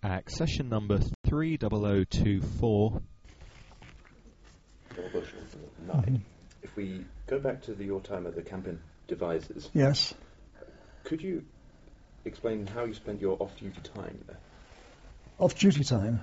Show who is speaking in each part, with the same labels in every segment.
Speaker 1: Accession number 30024.
Speaker 2: If we go back to your time at the Camping Devices,
Speaker 3: Yes.
Speaker 2: could you explain how you spent your off-duty time there?
Speaker 3: Off-duty time?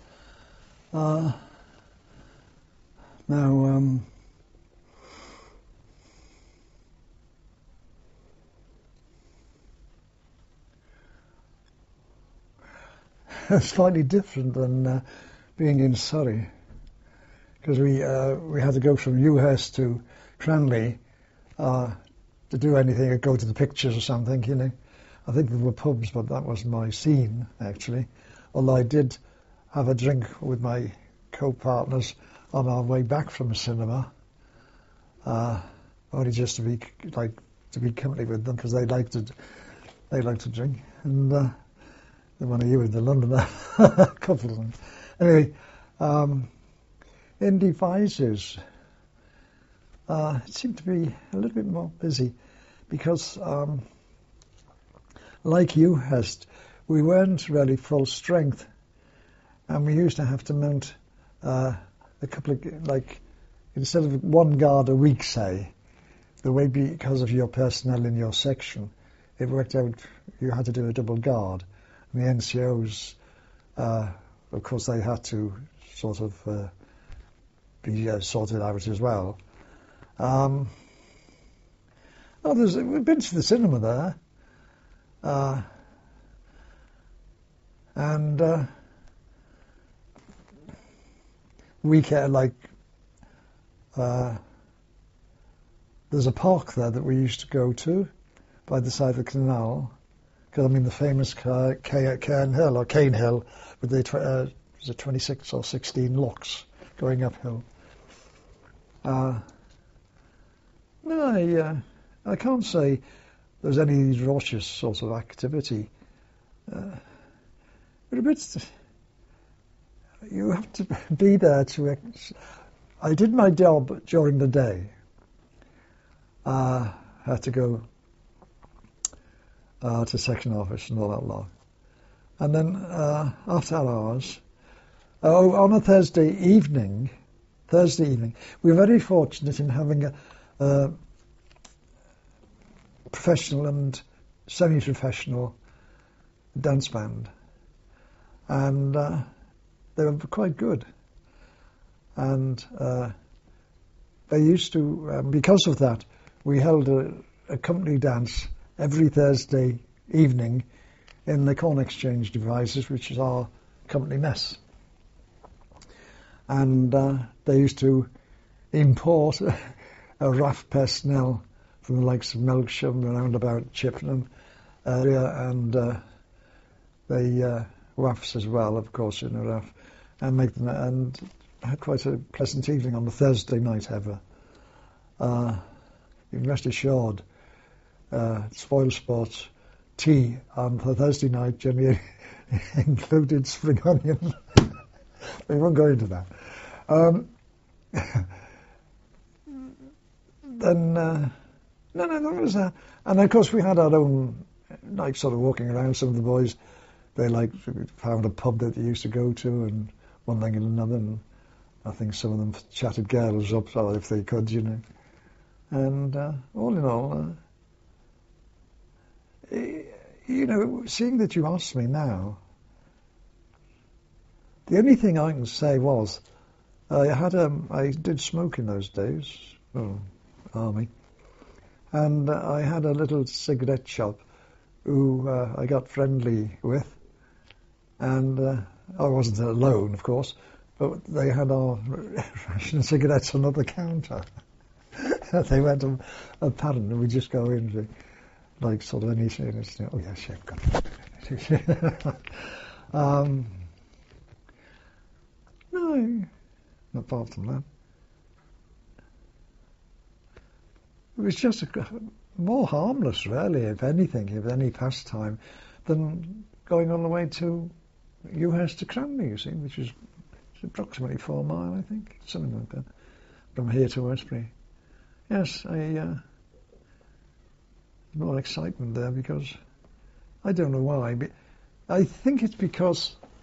Speaker 3: It's slightly different than being in Surrey, because we had to go from Ewhurst to Cranley to do anything, or go to the pictures or something, you know. I think there were pubs, but that wasn't my scene, actually. Although I did have a drink with my co-partners on our way back from the cinema, only just to be company with them, because they like to drink, and one of you in the London, a couple of them. Anyway, in Devices, it seemed to be a little bit more busy, because like Ewhurst, we weren't really full strength, and we used to have to mount a couple of, instead of one guard a week, say, the way, because of your personnel in your section, it worked out you had to do a double guard. And the NCOs, of course, they had to sort of be sorted out as well. We've been to the cinema there, and there's a park there that we used to go to by the side of the canal, because the famous Cairn Hill, or Cane Hill, with the 26 or 16 locks going uphill. I can't say there's any raucous sort of activity. But a bit, you have to be there to. I did my job during the day. I had to go to section office and all that lot. And then after hours, on a Thursday evening, we were very fortunate in having a professional and semi-professional dance band, and they were quite good. And they used to, because of that, we held a company dance every Thursday evening in the Corn Exchange Devices, which is our company mess. And they used to import a RAF personnel from the likes of Melksham, around about Chippenham area, and the WAFs as well, of course, in a RAF, and make them, and had quite a pleasant evening on the Thursday night ever. You can rest assured, Spoil Sports tea on the Thursday night generally included spring onions. We won't go into that. Then, there was a, and of course we had our own, sort of walking around. Some of the boys, they found a pub that they used to go to, and one thing and another, and I think some of them chatted girls up, if they could, you know. And all in all, seeing that you asked me now, the only thing I can say was, I did smoke in those days, army, and I had a little cigarette shop who I got friendly with, and I wasn't alone, of course, but they had our ration cigarettes on the counter. They went a pattern, and we just go in, sort of anything. Oh yeah, chef, got it. No, apart from that, it was just more harmless, really, if anything, if any pastime, than going on the way to Ewhurst to Cranley, you see, which is approximately 4 miles, I think, something like that, from here to Westbury. Yes, more excitement there, because I don't know why, but I think it's because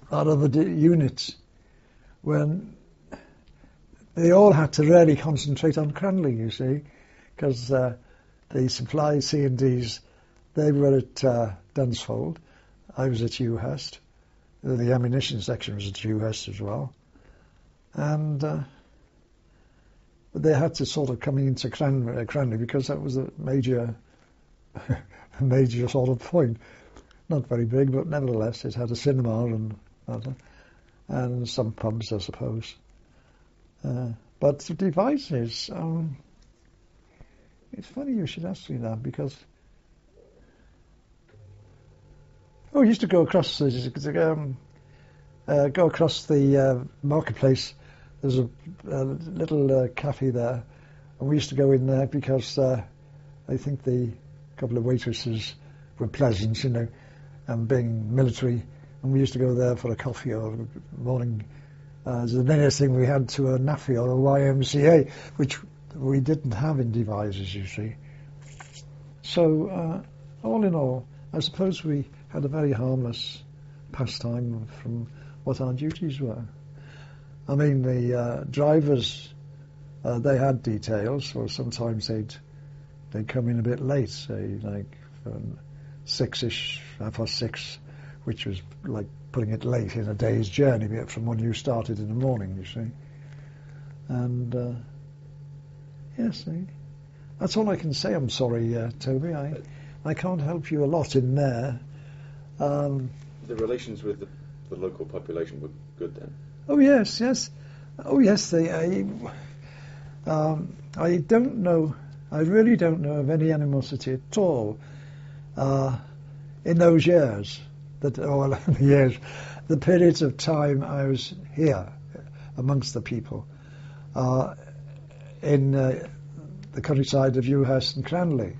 Speaker 3: our other units, when they all had to really concentrate on Cranley, you see, because the supply C&Ds, they were at Dunsfold. I was at Ewhurst. The ammunition section was at Ewhurst as well. And but they had to sort of come into Cranley because that was a major sort of point. Not very big, but nevertheless, it had a cinema and some pubs, I suppose. But the Devizes, it's funny you should ask me that, because we used to go across the marketplace. There's a little cafe there, and we used to go in there because I think the couple of waitresses were pleasant, you know, and being military, and we used to go there for a coffee or a morning. The nearest thing we had to a NAFI or a YMCA, which we didn't have in Devizes, you see. So, all in all, I suppose we had a very harmless pastime from what our duties were. I mean, the drivers, they had details, so sometimes they'd come in a bit late, say, like 6-ish, 6:30, which was like putting it late in a day's journey from when you started in the morning, you see. And, yes, that's all I can say. I'm sorry, Toby. I can't help you a lot in there.
Speaker 2: The relations with the local population were good then?
Speaker 3: Oh, yes. Oh, yes, I don't know, I really don't know of any animosity at all in those years, the periods of time I was here amongst the people in the countryside of Ewhurst and Cranley.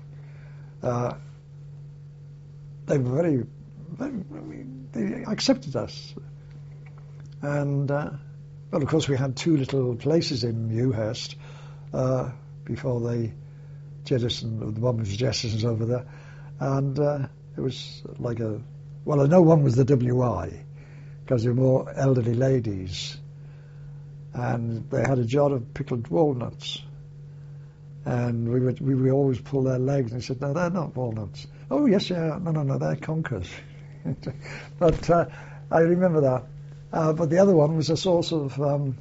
Speaker 3: They were very, they accepted us. And, well, of course, we had two little places in Ewhurst before they jettisoned, the bombers jettisoned over there. And it was like I know one was the WI, because they were more elderly ladies. And they had a jar of pickled walnuts. And we would always pull their legs, and they said, no, they're not walnuts. Oh, yes, yeah, no, they're conkers. But I remember that. But the other one was a sort of a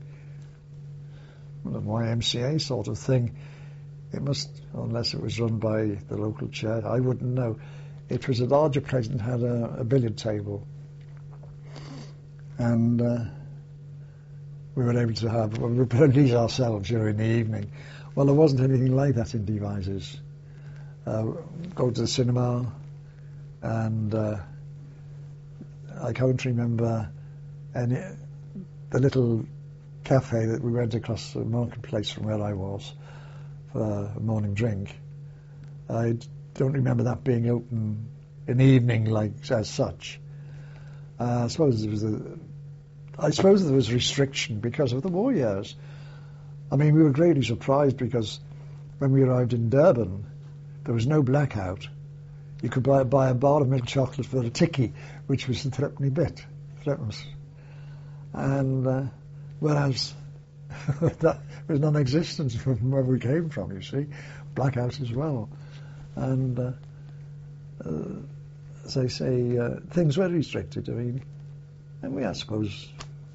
Speaker 3: YMCA sort of thing. It must, unless it was run by the local church, I wouldn't know. It was a larger place and had a billiard table. And we were able to we please ourselves during the evening. Well, there wasn't anything like that in Devizes. Go to the cinema, and I can't remember the little cafe that we went across the marketplace from where I was for a morning drink. I don't remember that being open in the evening as such. I suppose there was restriction because of the war years. I mean, we were greatly surprised because when we arrived in Durban, there was no blackout. You could buy a bar of milk chocolate for a tikkie, which was a threepenny bit. And whereas that was non-existent from where we came from, you see, blackouts as well. And as I say, things were restricted. I mean, and I suppose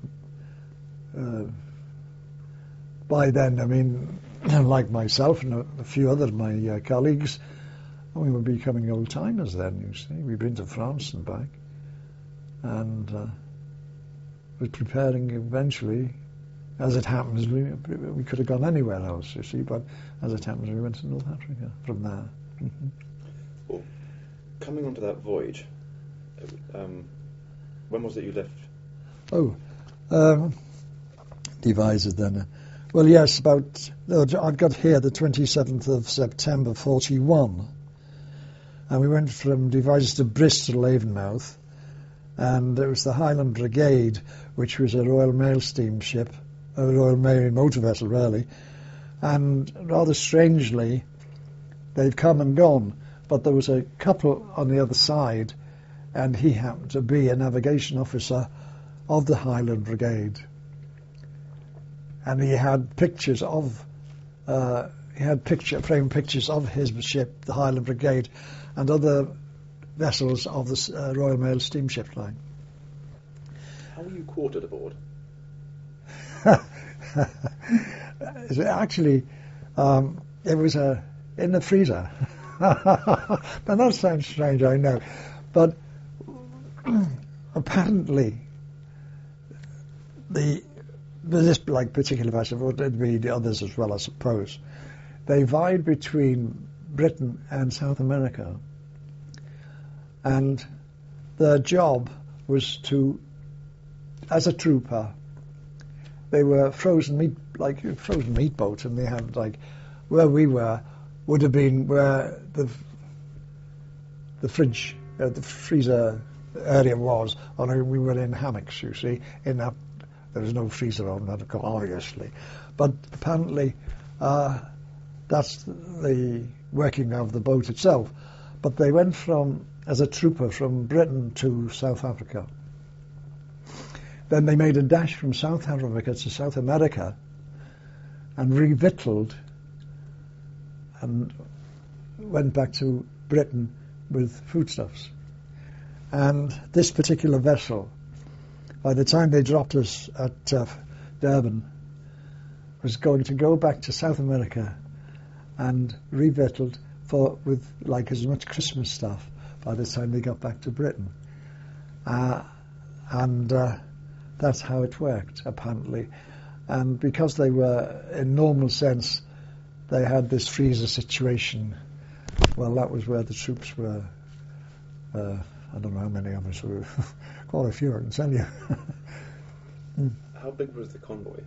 Speaker 3: by then, I mean, like myself and a few other of my colleagues, we were becoming old-timers then, you see. We'd been to France and back, and was preparing eventually. As it happens, we could have gone anywhere else, you see, but as it happens, we went to North Africa from there.
Speaker 2: Well, coming onto that voyage, when was it you left?
Speaker 3: Devizes then. Well, yes, I got here the 27th of September 41, and we went from Devizes to Bristol, Avonmouth, and it was the Highland Brigade, which was a Royal Mail steamship, a Royal Mail motor vessel, really, and rather strangely, they've come and gone, but there was a couple on the other side, and he happened to be a navigation officer of the Highland Brigade, and he had pictures of framed pictures of his ship, the Highland Brigade, and other vessels of the Royal Mail steamship line.
Speaker 2: How were you quartered aboard?
Speaker 3: Actually, it was in the freezer. Now that sounds strange, I know, but apparently this particular vessel, would be the others as well, I suppose, they vied between Britain and South America, and their job was to, as a trooper, they were frozen meat boats, and they had where we were would have been where the freezer area was. Only we were in hammocks, you see. In that, there was no freezer on that, obviously, but apparently that's the working of the boat itself. But they went as a trooper from Britain to South Africa. Then they made a dash from South Africa to South America and revictualled and went back to Britain with foodstuffs. And this particular vessel, by the time they dropped us at Durban, was going to go back to South America and revictualled with as much Christmas stuff by the time they got back to Britain. And that's how it worked, apparently. And because they were, in normal sense, they had this freezer situation, well, that was where the troops were. I don't know how many of us were. Quite a few, I can tell you.
Speaker 2: How big was the convoy?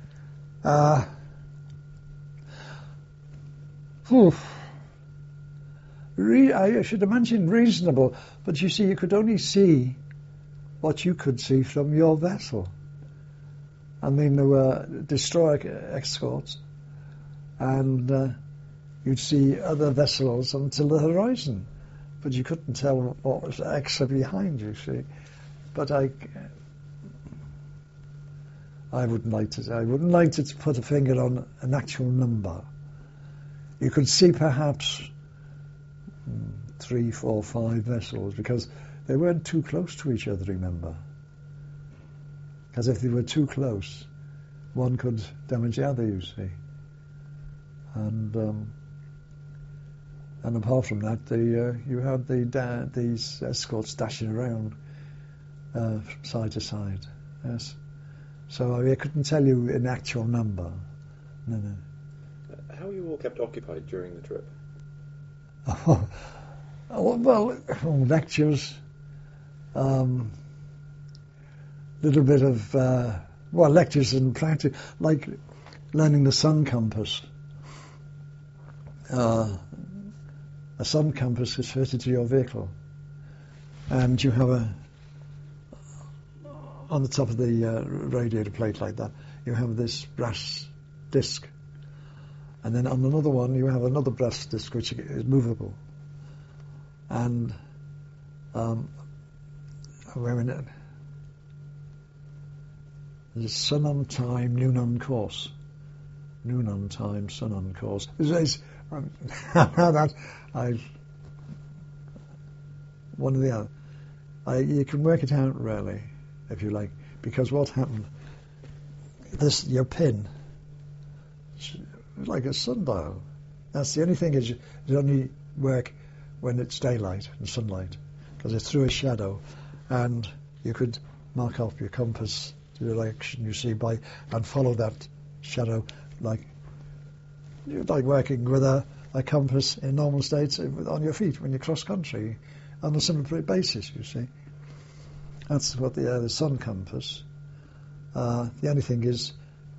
Speaker 3: I should imagine reasonable, but you see, you could only see what you could see from your vessel. I mean, there were destroyer escorts, and you'd see other vessels until the horizon, but you couldn't tell what was extra behind, you see. But I wouldn't like to put a finger on an actual number. You could see perhaps 3, 4, 5 vessels, because they weren't too close to each other, remember? Because if they were too close, one could damage the other, you see. And apart from that, you had these escorts dashing around from side to side. Yes. So I couldn't tell you an actual number. No.
Speaker 2: How were you all kept occupied during the trip?
Speaker 3: Well, lectures, little bit of lectures and practice, like learning the sun compass. A sun compass is fitted to your vehicle, and you have on the top of the radiator plate like that, you have this brass disc, and then on another one you have another brass disc which is movable. And wait a minute. There's sun on time, noon on course. Noon on time, sun on course. One or the other. You can work it out really, if you like, because what happened? Your pin, it's like a sundial. That's the only thing, is it only work when it's daylight and sunlight, because it's through a shadow, and you could mark off your compass the direction you see and follow that shadow, like working with a compass in normal states on your feet when you cross country on a similar basis, you see. That's what the sun compass. The only thing is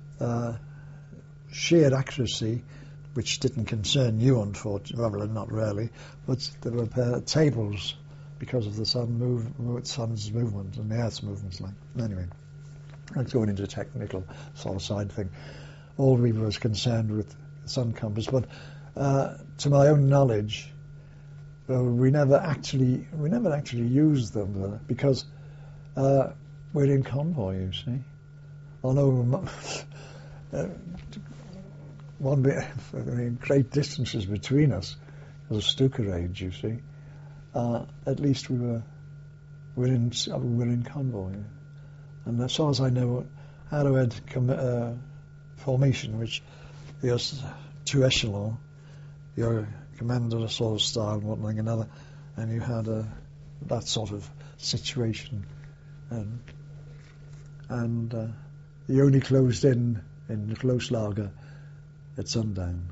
Speaker 3: sheer accuracy, which didn't concern you, unfortunately. Well, not really, but there were tables because of the sun's movement and the Earth's movements. Anyway, that's going into a technical sort of side thing. All we was concerned with the sun compass, but to my own knowledge, we never actually used them because we're in convoy, you see. Although one bit, great distances between us, as a Stuka age, you see. At least we're in convoy, and as far as I know, Arrowhead formation, which there's two echelon, your commander sort of style, one thing another, and you had that sort of situation, and you only closed in the close lager at sundown.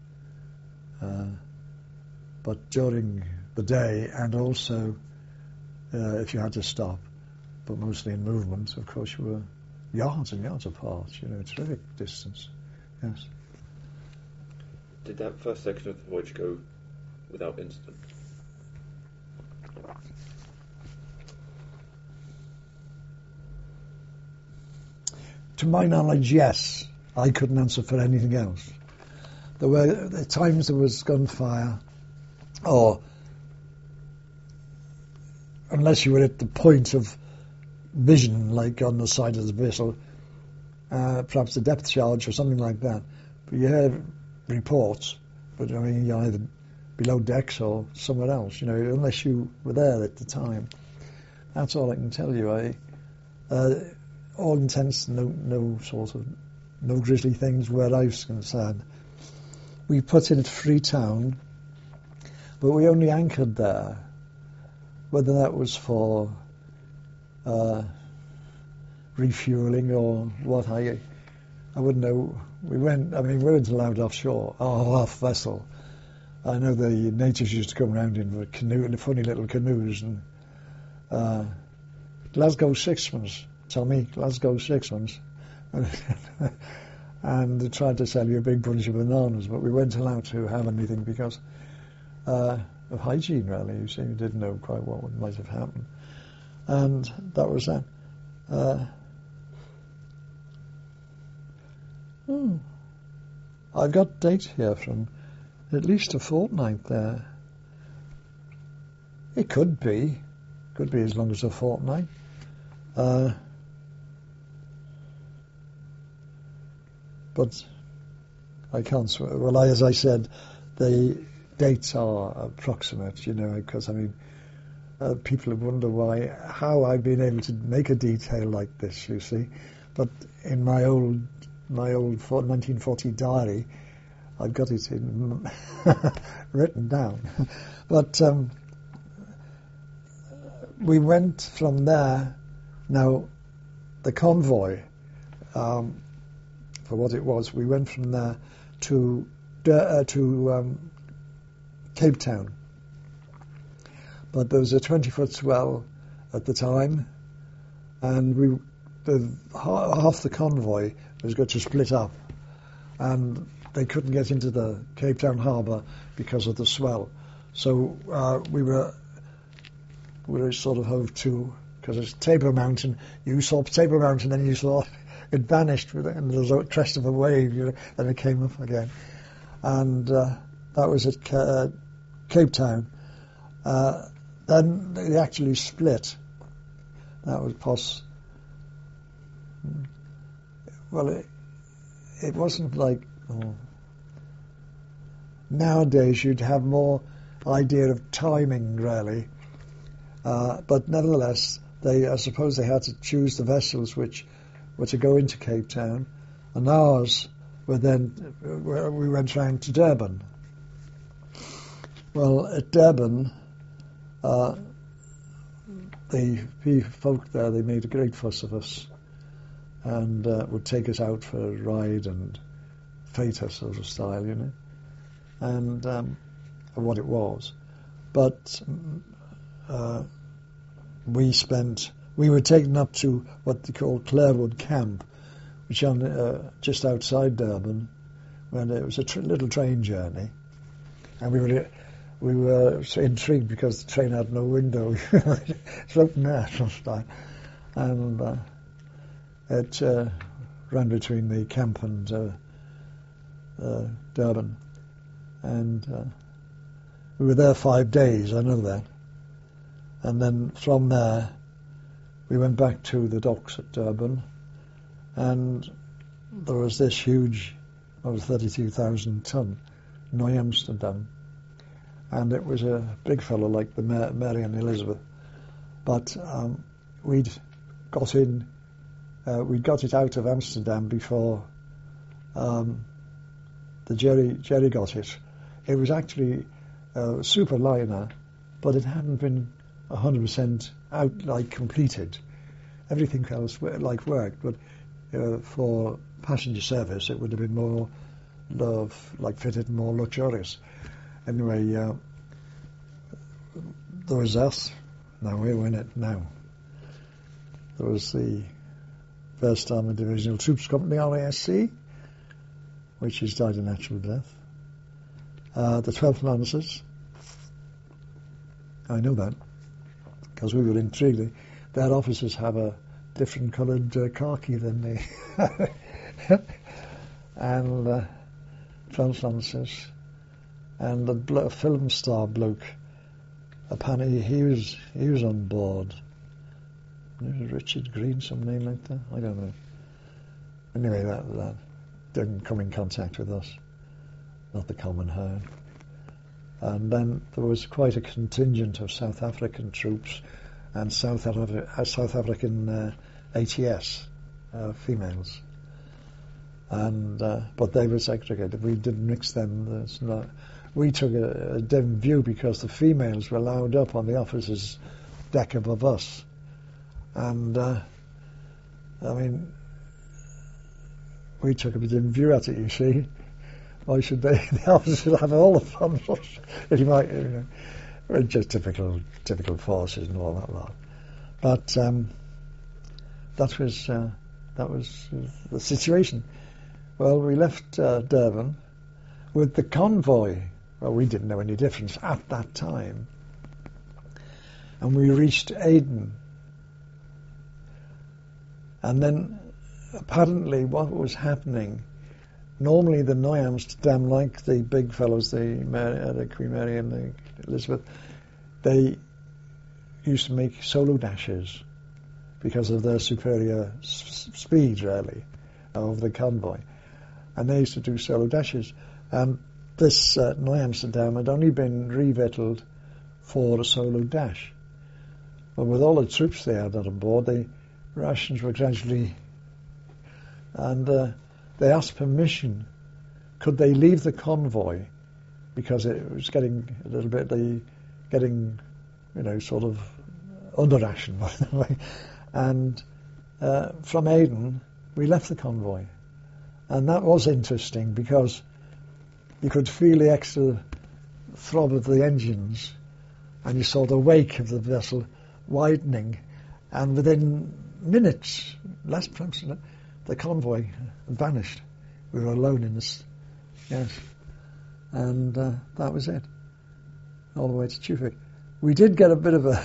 Speaker 3: But during the day, and also if you had to stop, but mostly in movement, of course, you were yards and yards apart, terrific distance, yes.
Speaker 2: Did that first section of the voyage go without incident?
Speaker 3: To my knowledge, yes. I couldn't answer for anything else. There were times there was gunfire, or unless you were at the point of vision, like on the side of the vessel, perhaps a depth charge or something like that. But you heard reports, but I mean, you're either below decks or somewhere else, unless you were there at the time. That's all I can tell you. All intents, no grisly things where I was concerned. We put in at Freetown, but we only anchored there. Whether that was for refueling or what, I wouldn't know. We weren't allowed offshore, off vessel. I know the natives used to come around in funny little canoes, and Glasgow sixpence. Tell me, Glasgow sixpence. And they tried to sell you a big bunch of bananas, but we weren't allowed to have anything because of hygiene, really. You see, we didn't know quite what might have happened. And that was that. I've got dates here from at least a fortnight there. It could be as long as a fortnight. But I can't swear. Well, as I said, the dates are approximate, because people wonder how I've been able to make a detail like this, you see. But in my old 1940 diary, I've got it written down. But we went from there. Now, the convoy, for what it was, we went from there to Cape Town. But there was a 20-foot swell at the time, and half the convoy was going to split up, and they couldn't get into the Cape Town harbour because of the swell. So we were sort of hove to, because it's Table Mountain. You saw Table Mountain, then you saw it vanished, and there was a crest of a wave, then it came up again. And that was at Cape Town. Then they actually split. That was well, it wasn't like nowadays you'd have more idea of timing, really. But nevertheless, I suppose they had to choose the vessels which were to go into Cape Town, and ours we went round to Durban. Well, at Durban, the folk there, they made a great fuss of us, and would take us out for a ride and fete us sort of style, and what it was. But we were taken up to what they call Clarewood Camp, which on just outside Durban, when it was a little train journey, and we were so intrigued because the train had no window. It's open there sometimes, and it ran between the camp and Durban, and we were there 5 days. I know that, and then from there we went back to the docks at Durban, and there was this huge, 32,000 ton, New Amsterdam, and it was a big fellow like the Mary and Elizabeth, but we'd got it out of Amsterdam before the Jerry got it. It was actually a super liner, but it hadn't been 100% out, like completed. Everything else worked, but for passenger service it would have been more fitted and more luxurious. Anyway, there was us. Now we're in it now. There was the 1st Armoured Divisional Troops Company, RASC, which has died a natural death. The 12th Lancers. I know that because we were intrigued. Their officers have a different coloured khaki than me. And 12th Lancers. And the film star bloke, apparently he was on board. Richard Green, some name like that. I don't know. Anyway, that didn't come in contact with us, not the common herd. And then there was quite a contingent of South African troops and South African ATS females, and but they were segregated. We didn't mix them. We took a dim view because the females were allowed up on the officers' deck above us, and we took a dim view at it. You see. Why should they? The officers have all the fun. You might, just typical forces and all that lot. But that was the situation. Well, we left Durban with the convoy. Well, we didn't know any difference at that time, and we reached Aden. And then, apparently, what was happening. Normally the New Amsterdam, like the big fellows, the Queen Mary and the Elizabeth, they used to make solo dashes because of their superior speed, really, of the convoy. And they used to do solo dashes. And this New Amsterdam had only been revittled for a solo dash. But with all the troops they had on board, the rations were gradually... And... they asked permission, could they leave the convoy, because it was getting a little bit, sort of under-rationed, by the way. And from Aden, we left the convoy. And that was interesting, because you could feel the extra throb of the engines, and you saw the wake of the vessel widening, and within minutes, less perhaps, the convoy vanished. We were alone in this, yes. And that was it, all the way to Chufik. We did get a bit of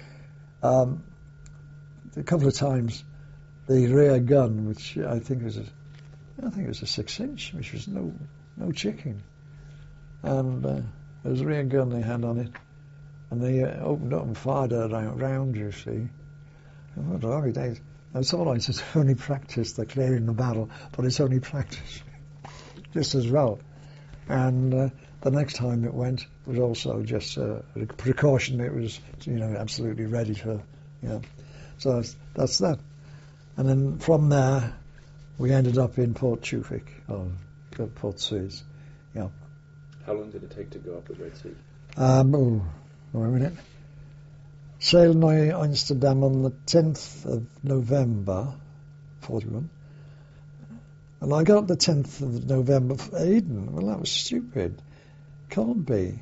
Speaker 3: a couple of times, the rear gun, which I think was a 6-inch, which was no chicken. And there was a rear gun they had on it, and they opened up and fired a round, you see. What a lovely days. It's all right, it's only practice, they're clearing the battle, but it's only practice, just as well. And the next time it went was also just a precaution. It was, absolutely ready for, So that's that. And then from there, we ended up in Port Chufik, or Port Suez, yeah.
Speaker 2: How long did it take to go up the Red Sea?
Speaker 3: Wait a minute. Sailed New Amsterdam on the 10th of November, 41. And I got the 10th of November for Aden. Well, that was stupid. Can't be.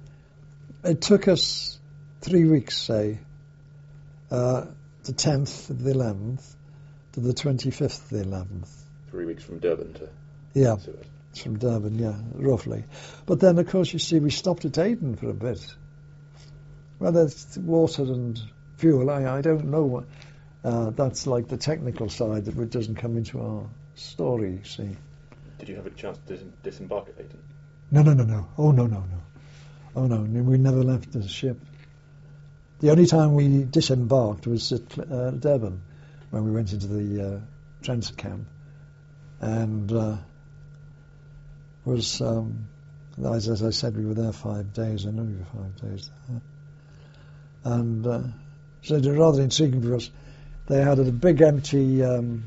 Speaker 3: It took us 3 weeks, say, the 10th of the 11th to the 25th of the 11th.
Speaker 2: 3 weeks from Durban to
Speaker 3: Yeah,
Speaker 2: Suez.
Speaker 3: it's from Durban, yeah, roughly. But then, of course, you see, we stopped at Aden for a bit. Well, there's water and fuel. I don't know. That's like the technical side that doesn't come into our story, you see.
Speaker 2: Did you have a chance to disembark at Aden?
Speaker 3: No. Oh, no. Oh, no. We never left the ship. The only time we disembarked was at Durban, when we went into the transit camp, and was, as I said, we were there 5 days. I know we were 5 days there. And so it was rather intriguing because they had a big empty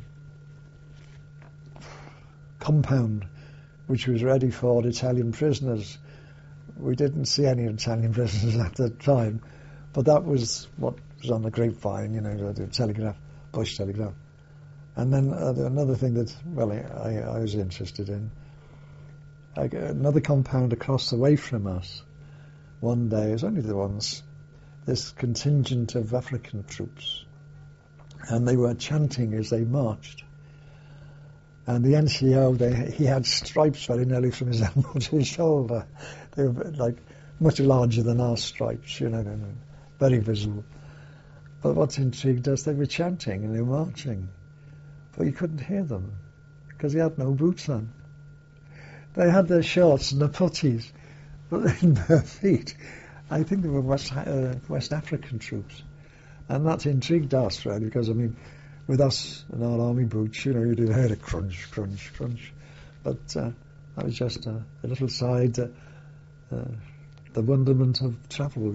Speaker 3: compound which was ready for Italian prisoners. We didn't see any Italian prisoners at the time, but that was what was on the grapevine, the telegraph, Bush telegraph. And then another thing that, I was interested in, another compound across the way from us, one day, it was only the once, this contingent of African troops, and they were chanting as they marched. And the NCO, he had stripes very nearly from his elbow to his shoulder. They were like much larger than our stripes, very visible. But what intrigued us, they were chanting and they were marching, but you couldn't hear them because they had no boots on. They had their shorts and their puttees, but in their feet. I think they were West African troops, and that intrigued us, really, because with us and our army boots, you did hear a crunch, crunch, crunch. But that was just a little side, the wonderment of travel,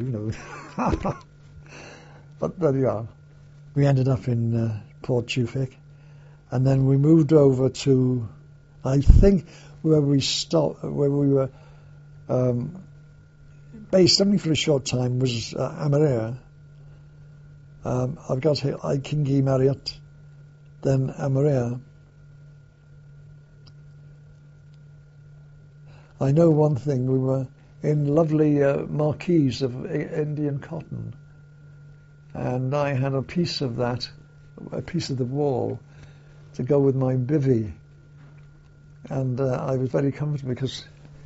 Speaker 3: But there you are. We ended up in Port Tewfik, and then we moved over to, I think, where we were based only for a short time was Amaria. I've got here Ikingi Marriott, then Amaria. I know one thing, we were in lovely marquees of Indian cotton, and I had a piece of that, a piece of the wall, to go with my bivvy, and I was very comfortable because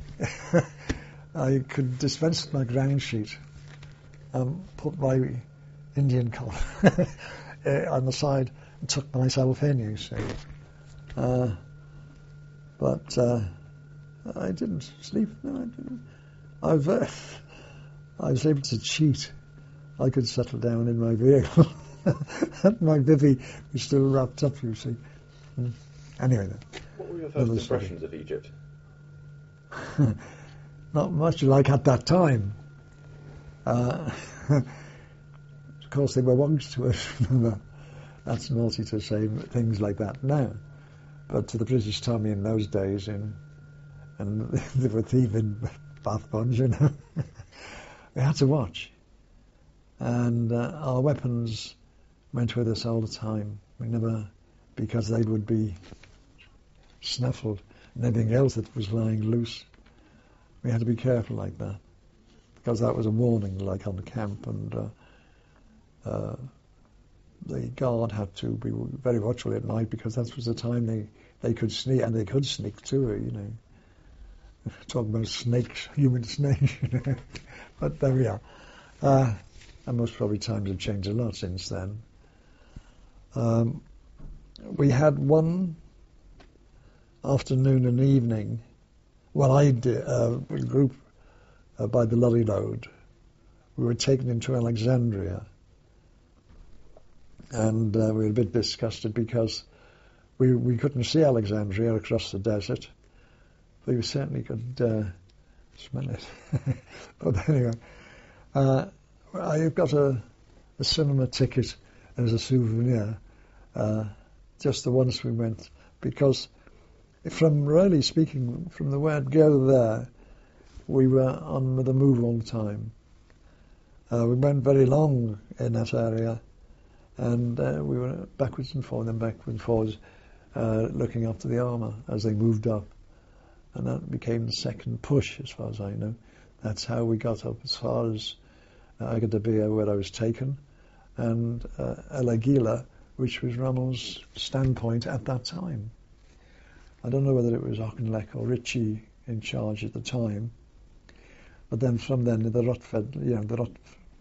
Speaker 3: I could dispense with my ground sheet and put my Indian cotton on the side and tuck myself in, you see. But I didn't sleep. No, I didn't. I was able to cheat. I could settle down in my vehicle. My bivvy was still wrapped up, you see. Anyway, then.
Speaker 2: What were your first impressions of Egypt?
Speaker 3: Not much like at that time. Of course, they were wonks to us. That's naughty to say things like that now. But to the British Tommy in those days, and they were thieving bath bombs, we had to watch. And our weapons went with us all the time. We never, because they would be snaffled and anything else that was lying loose. We had to be careful like that, because that was a warning, like on the camp, and the guard had to be very watchful at night, because that was the time they could sneak, and they could sneak too, Talking about snakes, human snakes, But there we are. And most probably times have changed a lot since then. We had one afternoon and evening. Well, I did a group by the lorry load. We were taken into Alexandria, and we were a bit disgusted because we couldn't see Alexandria across the desert, but we certainly could smell it. But anyway, I've got a cinema ticket as a souvenir, just the once we went, because really speaking, from the word go there, we were on the move all the time. We went very long in that area, and we were backwards and forwards, looking after the armour as they moved up. And that became the second push, as far as I know. That's how we got up as far as Agadir, where I was taken, and El Agila, which was Rommel's standpoint at that time. I don't know whether it was Auchinleck or Ritchie in charge at the time, but then from then the Rot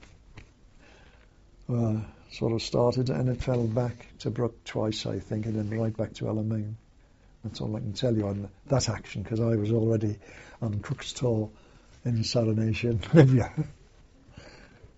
Speaker 3: sort of started, and it fell back to Brook twice, I think, and then right back to Alamein. That's all I can tell you on that action, because I was already on Cook's Tour in Saranation, Libya.